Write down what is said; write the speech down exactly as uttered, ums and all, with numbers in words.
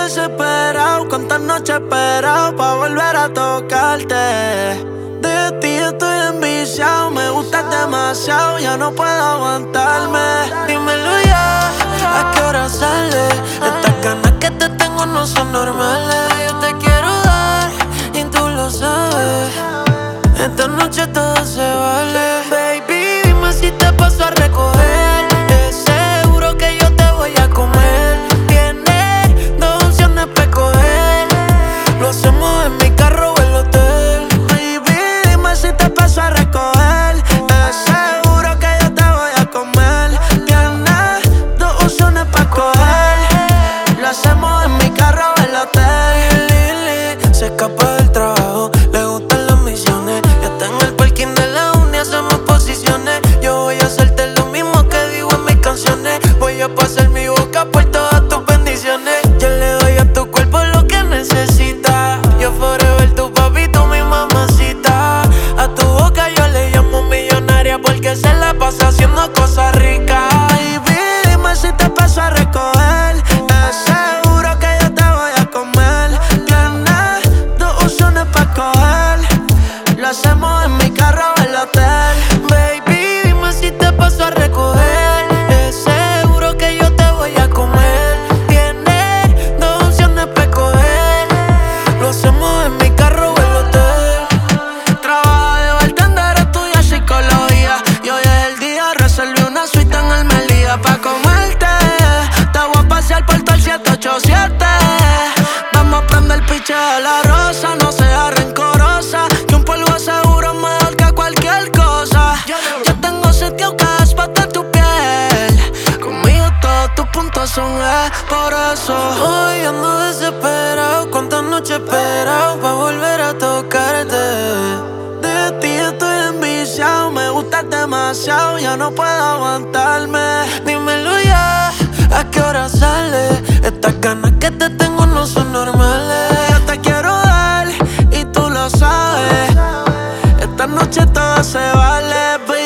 desesperado, cuántas noches he esperado pa' volver a tocarte. De ti estoy enviciado, me gustas demasiado, ya no puedo aguantarme. Dímelo ya, ¿a qué hora sale? Estas ganas que te tengo no son normales. Yo te quiero dar y tú lo sabes. Esta noche todo se vale. Baby, dime si te paso a recoger. Es seguro que yo te voy a comer. Tienes dos opciones para escoger. Lo hacemos en mi carro o el hotel. Baby, dime si te paso a recoger. Es seguro que yo te voy a comer. Tienes dos opciones para escoger. Lo hacemos en mi carro o el hotel. Lili se escapa del trabajo, le gustan las misiones. Ya está en el parking de la uni, hacemos posiciones. Yo voy a hacerte lo mismo que digo en mis canciones. Voy a pasar mi boca por todas tus bendiciones. Yo le doy a tu cuerpo lo que necesitas. Yo forever tu papi, tú mi mamacita. A tu boca yo le llamo millonaria porque se la pasa haciendo cosas ricas. Baby, dime si te paso a recoger. Es seguro que yo te voy a comer. Tienes dos opciones para escoger. Lo hacemos en mi carro o el hotel. Baby, dime si te paso a recoger. Es seguro que yo te voy a comer. Tienes dos opciones para escoger. Lo hacemos en mi carro o el hotel. Trabaja de bartender, estudia psicología. Y hoy es el día, reservé una suite en el Melía pa' comerte. Te voy a pasear por todo el siete ocho siete. Vamos a prender piche a la rosa, no seas rencorosa. Que un polvo seguro es mejor que cualquier cosa. Yo tengo sitio que es para tu piel. Conmigo todos tus puntos son E, por eso hoy ando desesperado, cuántas noches he esperado pa' volver a tocarte. De ti estoy enviciado, me gustas demasiado, ya no puedo aguantarme. Dímelo ya, ¿a qué hora sale? Estas ganas que te tengo no son normales. Yo te quiero dar y tú lo sabes. Esta noche todo se vale, baby.